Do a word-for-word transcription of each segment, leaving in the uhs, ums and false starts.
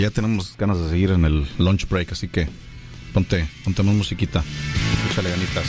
Ya tenemos ganas de seguir en el lunch break, así que ponte, ponte más musiquita. Échale ganitas.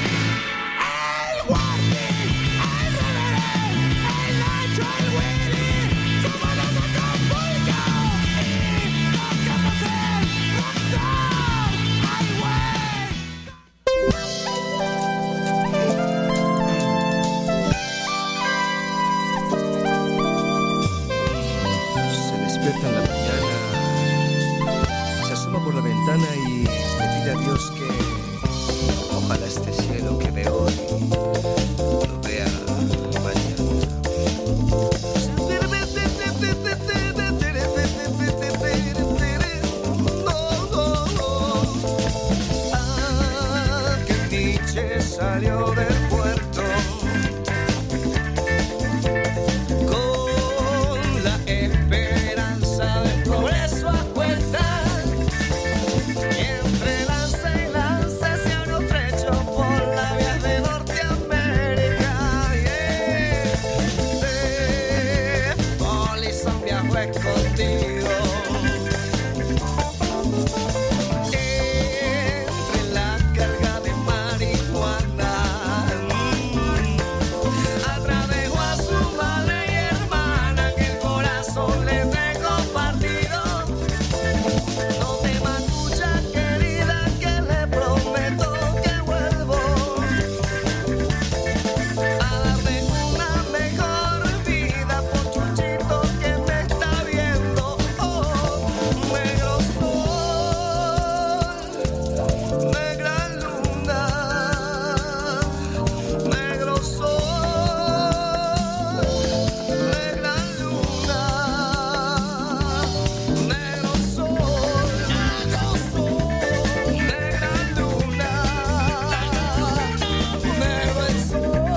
Salió del puerto con la esperanza del progreso a cuesta, y entre lanza y lanza se abrió trecho por la vía de Norteamérica. Yeah. De Polizón viajó escondido entre la carga de marihuana. Atravesó a su madre y hermana, que el corazón le dejó partido. No temas, mucha querida, que le prometo que vuelvo a darle una mejor vida por Chuchito que me está viendo. Oh, negro sol, negra luna, negro sol, negra luna, negro sol, negro sol, negra luna, negro el sol,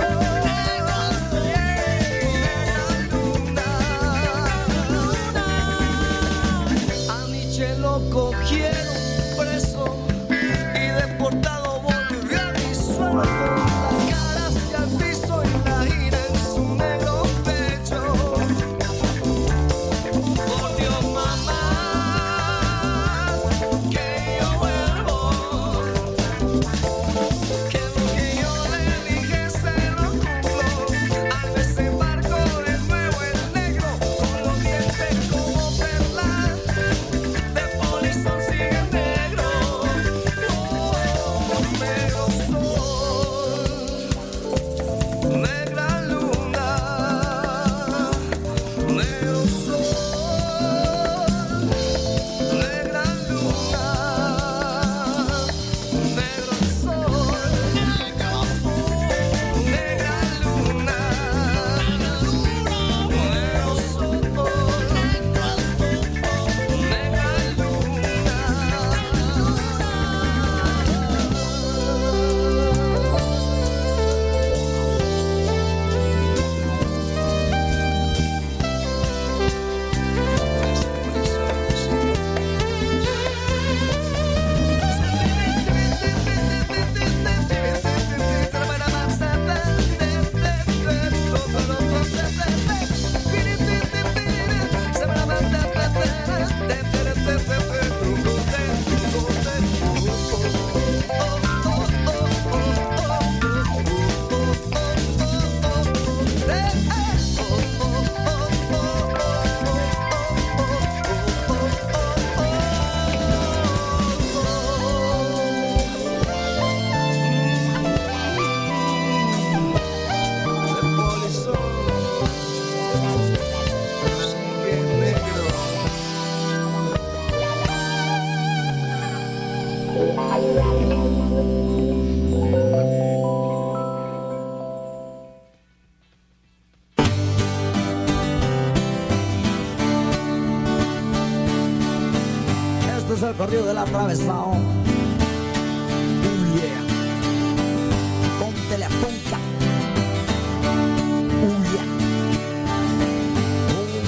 a Nietzsche lo cogieron preso y deportado volvió a mi suelo, con la cara hacia el piso y la ira en su negro pecho. Por Dios, mamá, que yo vuelvo, que lo que yo le dije se lo cumplo. Al desembarco de nuevo el negro, con los dientes como perlas, de Polizón sigue negro. Oh, negro sol, negra luna, negro sol, negra luna, negro sol, negra luna, negro sol, negra Este es el corrido del atravesado. Oh yeah. Ponte la punta. Oh yeah. Oh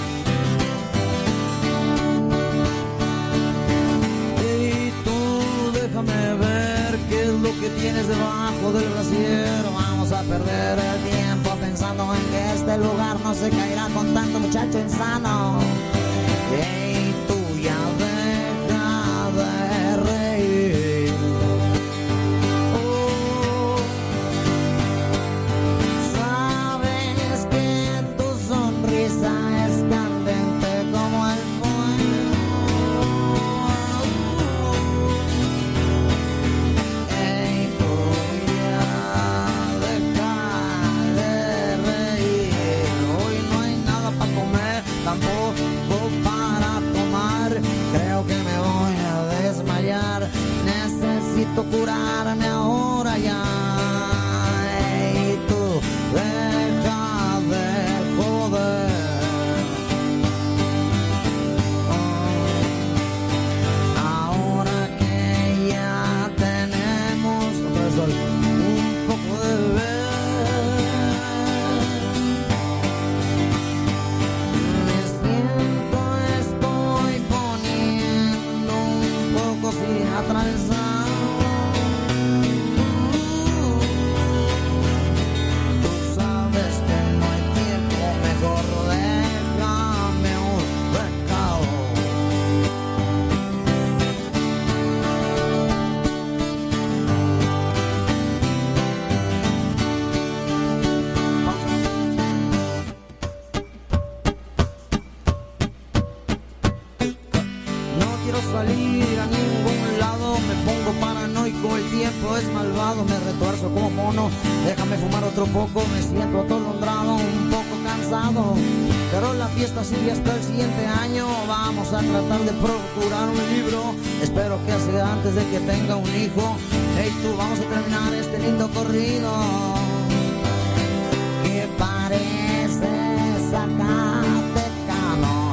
yeah. Y tú déjame ver qué es lo que tienes debajo del brasier. Vamos a perder el tiempo pensando en que este lugar no se caerá con tanto muchacho insano. Hey, tú necesito curarme ahora ya. Ey, tú, deja de joder. Ahora que ya tenemos un poco de ver, me siento, estoy poniendo un poco sin atravesar. Tú sabes que no hay tiempo, mejor déjame un recado. No quiero salir a ningún lado, me pongo paranoico, el tiempo es malvado, me retuerzo como mono, déjame fumar otro poco, me siento atolondrado, un poco cansado, pero la fiesta sigue hasta el siguiente año, vamos a tratar de procurar un libro, espero que sea antes de que tenga un hijo. Hey tú, vamos a terminar este lindo corrido que parece Zacatecano.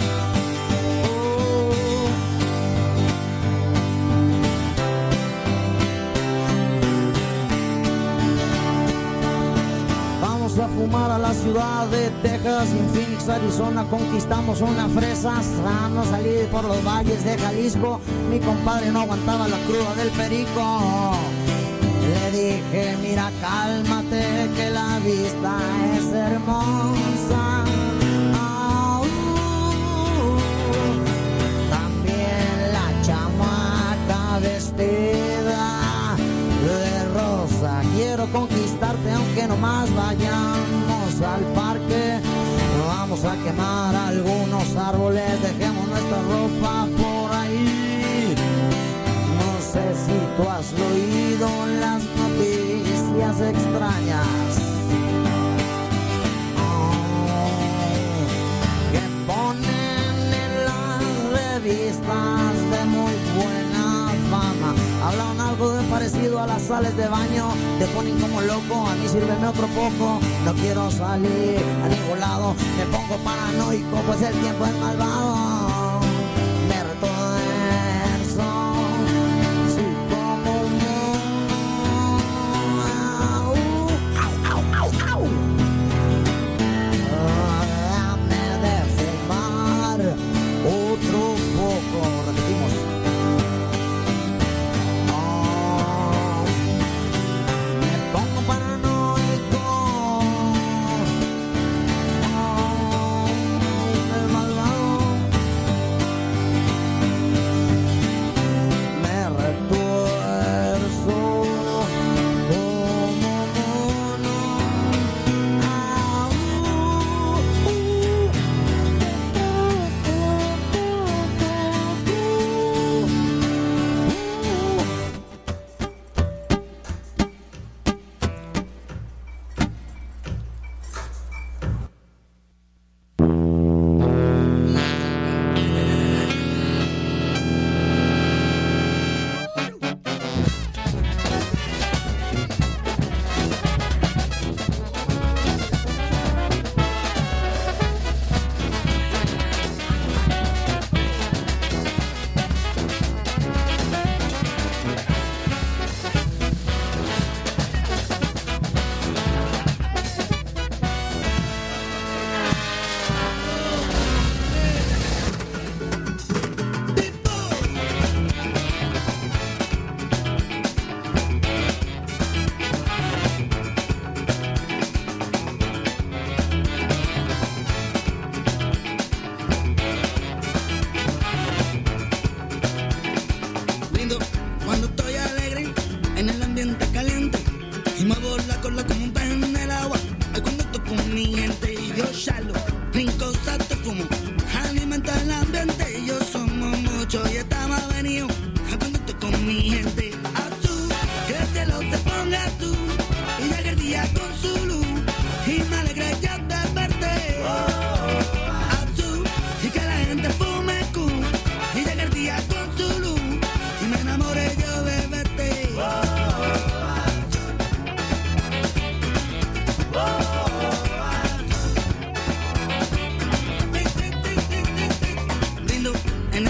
Vamos a fumar a la ciudad de Texas, en Phoenix, Arizona, conquistamos una fresa, vamos a salir por los valles de Jalisco, mi compadre no aguantaba la cruda del perico. Le dije, mira, cálmate, que la vista es hermosa. Ah, uh, también la chamaca vestida de rosa. Quiero conquistarte aunque nomás vayamos al parque. Vamos a quemar algunos árboles, dejemos nuestra ropa por ahí. No sé si tú has oído las noticias extrañas oh, que ponen en las revistas de muy buena fama. Hablan algo de parecido a las sales de baño, te ponen como loco, a mí sírveme otro poco. No quiero salir a ningún lado, me pongo paranoico, pues el tiempo es malvado. Me retuerzo, sí, como un mono. Au, au, au, au. Dame de fumar otro poco, repetimos.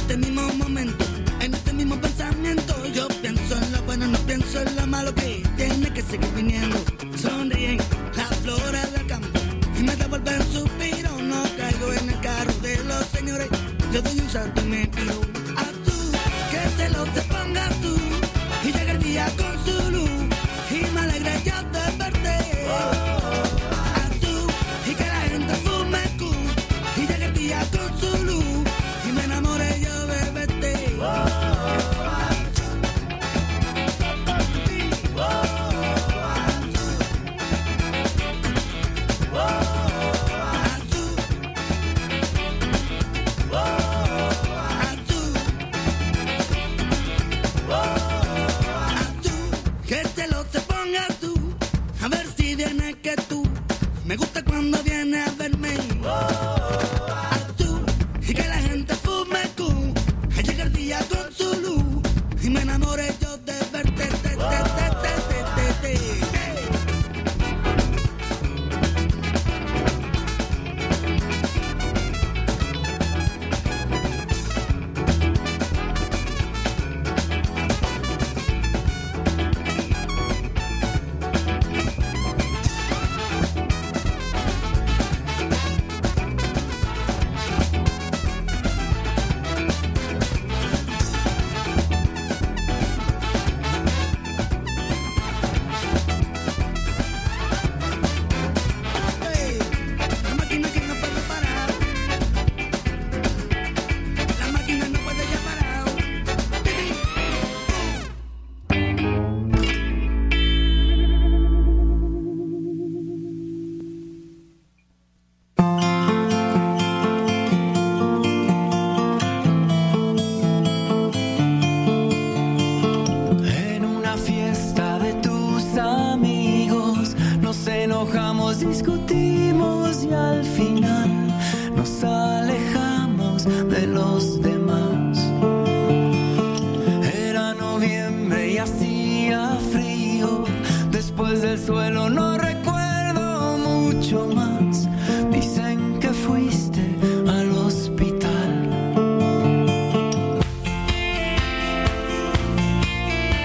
este mismo momento, en este mismo pensamiento, yo pienso en lo bueno, no pienso en lo malo que tiene que seguir viniendo. Sonríen las flores del campo y me devuelven un suspiro. No caigo en el carro de los señores, yo doy un salto y me tiro. A tú, que se lo se ponga tú y llega el día con su luz y me alegra ya de verte. A tú, y que la gente fume cu y llega el día con su luz y me enamoré yo de verte. Me gusta cuando viene a verme. A tú, y que la gente fume cu. Llega el día con su luz y me enamoré yo de verte. Te, te, te, te, te, te, te. Discutimos y al final nos alejamos de los demás. Era noviembre y hacía frío. Después del suelo no recuerdo mucho más. Dicen que fuiste al hospital.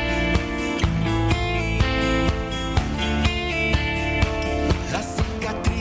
Cicatriz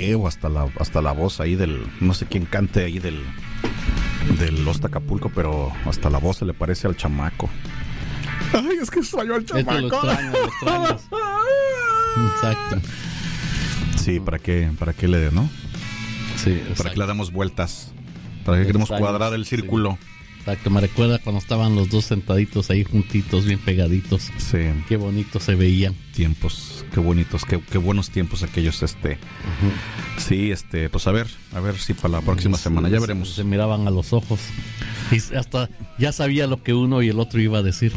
video, hasta la, hasta la voz ahí del, no sé quién cante ahí del, del Lost Acapulco, pero hasta la voz se le parece al chamaco. Ay, es que extraño al chamaco. Esto lo extraño, lo extrañas. Exacto. Sí, ¿para qué, para qué le dé, no? Sí, ¿Para exacto. qué le damos vueltas? ¿Para qué queremos Extraños, cuadrar el círculo? Exacto, me recuerda cuando estaban los dos sentaditos ahí juntitos, bien pegaditos. Sí. Qué bonito se veían. Tiempos, qué bonitos, qué, qué buenos tiempos aquellos, este. Uh-huh. Sí, este, pues a ver, a ver si para la próxima Sí, semana, ya se, veremos. Se miraban a los ojos y hasta ya sabía lo que uno y el otro iba a decir.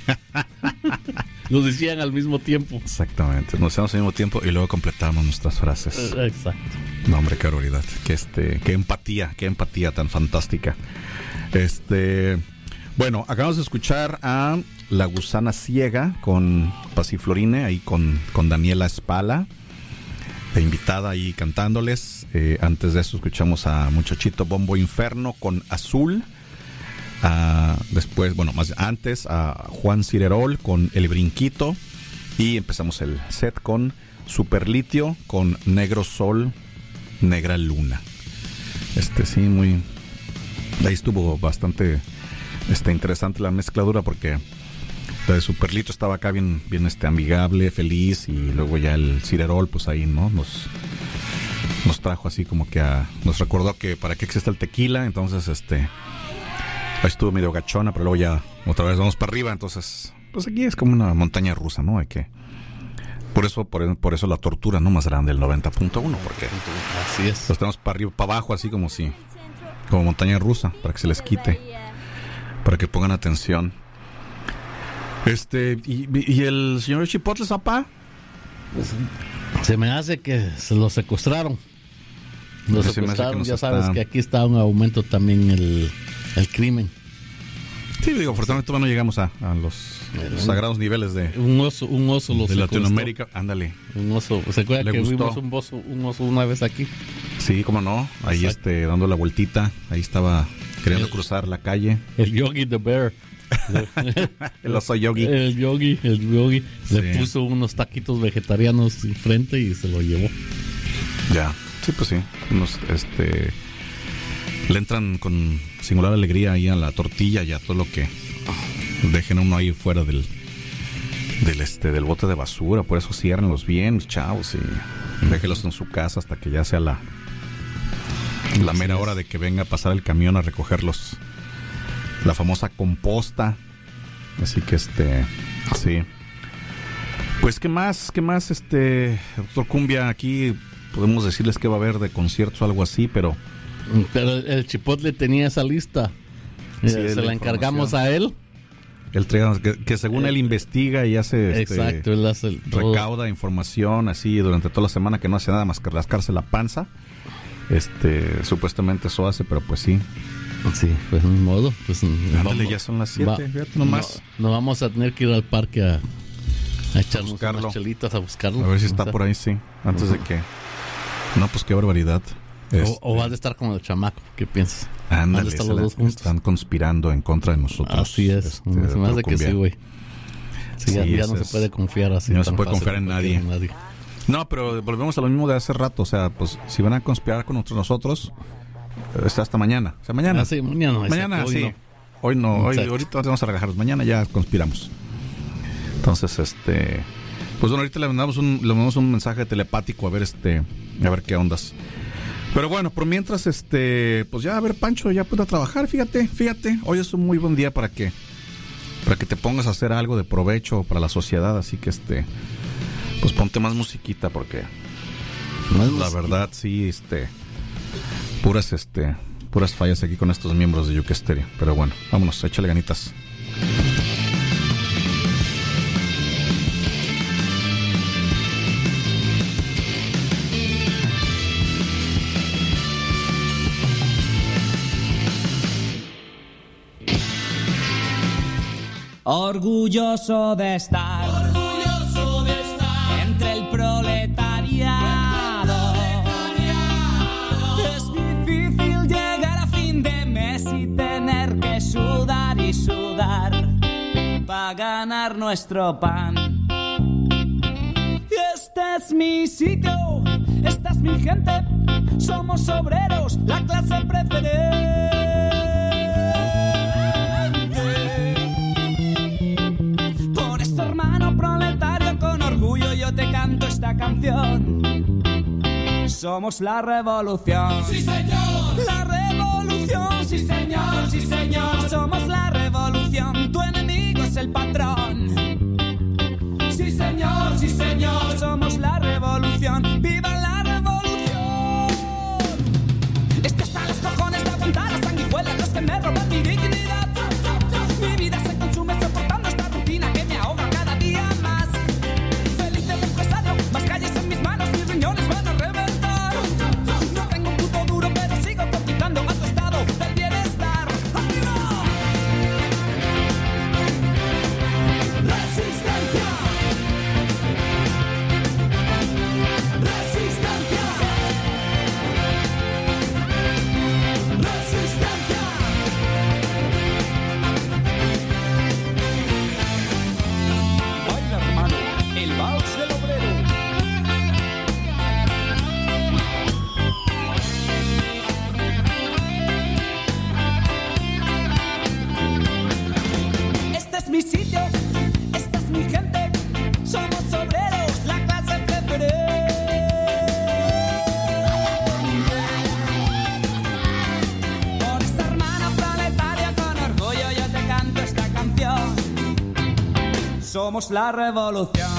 Lo decían al mismo tiempo. Exactamente, nos decíamos al mismo tiempo y luego completábamos nuestras frases. Exacto. No, hombre, qué barbaridad, qué este, qué empatía, qué empatía tan fantástica. Este, bueno, acabamos de escuchar a La Gusana Ciega con Pasiflorine, ahí con, con Daniela Espala, de invitada ahí cantándoles. Eh, antes de eso escuchamos a Muchachito Bombo Inferno con Azul. Uh, después, bueno, más antes a Juan Cirerol con El Brinquito. Y empezamos el set con Superlitio con Negro Sol, Negra Luna. Este, sí, muy... Ahí estuvo bastante este, interesante la mezcladura, porque la de Superlito estaba acá bien, bien este, amigable, feliz, y luego ya el Cirerol, pues ahí, ¿no? Nos, nos trajo así como que a... Nos recordó que para qué existe el tequila, entonces este... Ahí estuvo medio gachona, pero luego ya otra vez vamos para arriba, entonces... Pues aquí es como una montaña rusa, ¿no? Hay que... Por eso, por, por eso la tortura, ¿no? Más grande, el noventa punto uno, porque... Así es. Los tenemos para arriba, para abajo, así como si... Como montaña rusa, para que se les quite, para que pongan atención. Este, y, y el señor Chipotle, papá. Se me hace que se lo secuestraron. Lo Se me hace secuestraron, que nos ya sabes está- que aquí está un aumento también el, el crimen. Sí, digo, afortunadamente todavía no llegamos a, a los sagrados niveles de, Un oso, un oso lo de secuestró. Latinoamérica. Ándale. Un oso. ¿Se acuerda Le que gustó. vimos un oso, un oso una vez aquí? Sí, cómo no. Ahí Exacto. este, dando la vueltita. Ahí estaba queriendo El- cruzar la calle. El Yogi the Bear. El oso yogi. El Yogi, el Yogi. Sí. Le puso unos taquitos vegetarianos enfrente y se lo llevó. Ya. Sí, pues sí. Unos, este... Le entran con singular alegría ahí a la tortilla y a todo lo que dejen a uno ahí fuera del del este del bote de basura. Por eso ciérrenlos bien, chavos, y déjenlos en su casa hasta que ya sea la la Así mera es. hora de que venga a pasar el camión a recogerlos. La famosa composta. Así que este sí. Pues qué más, qué más, este doctor Cumbia, aquí podemos decirles que va a haber de conciertos o algo así, pero Pero el Chipotle tenía esa lista. Sí, Eh, de se la la encargamos información. a él. él trae, que, que según él investiga y hace este, Exacto, él hace el todo. recauda información así durante toda la semana, que no hace nada más que rascarse la panza. Este, supuestamente eso hace, pero pues sí. Sí, pues ni modo. Pues, Ándale, ya son las siete, va- fíjate nomás. No, no vamos a tener que ir al parque a, a echarnos buscarlo. unas chelitas a buscarlo. A ver si O está sea, por ahí, sí. Antes de que... No, pues qué barbaridad. O, Este, o vas a estar como el chamaco. ¿Qué piensas? Van a ándale, estar se los la- dos juntos. están conspirando en contra de nosotros. Así es. este, se me doctor hace que Cumbia. sí, güey. Sí, ya, Sí, ya ese no es- se puede confiar así. no se tan puede fácil confiar en nadie. nadie. No, pero volvemos a lo mismo de hace rato. O sea, pues si van a conspirar con nosotros, nosotros eh, está hasta mañana. O sea, mañana. Ah, sí, mañana. Mañana, exacto, hoy sí. no. Hoy no. Hoy, Exacto. ahorita vamos a relajarnos. Mañana ya conspiramos. Entonces, este... Pues bueno, ahorita le mandamos un, le mandamos un mensaje telepático a ver este... A ver qué ondas. Pero bueno, por mientras, este... Pues ya, a ver, Pancho, ya puede trabajar. Fíjate, fíjate. Hoy es un muy buen día para que... Para que te pongas a hacer algo de provecho para la sociedad. Así que, este... Pues ponte más musiquita porque... Más La música. verdad, sí, este... Puras, este... Puras fallas aquí con estos miembros de Yuke Stereo. Pero bueno, vámonos, échale ganitas. Orgulloso de estar, orgulloso de estar entre el proletariado. Es difícil llegar a fin de mes y tener que sudar y sudar para ganar nuestro pan. Y este es mi sitio, esta es mi gente, somos obreros, la clase preferente. Por eso, hermano proletario, con orgullo yo te canto esta canción. Somos la revolución. Sí, señor. La revolución. Sí, señor, sí, señor. Somos la revolución. Tu enemigo es el patrón. Sí, señor, sí, señor. Somos la revolución. ¡Viva la revolución! Esto está a los cojones de aguantar las sanguijuelas, los que me roban mi dignidad. Mi vida se consume soportando esta rutina que me ahoga cada día más. Feliz de empresario, más calles en mis manos, mis riñones van a reventar. No tengo un puto duro, pero sigo cotizando a tu estado del bienestar. ¡Arriba! Resistencia. Resistencia. Resistencia. Baila, hermano, el vals del obrero. Este es mi sitio, esta es mi gente, somos obreros, la clase preferente. Por esta hermana proletaria con orgullo yo te canto esta canción. Somos la revolución.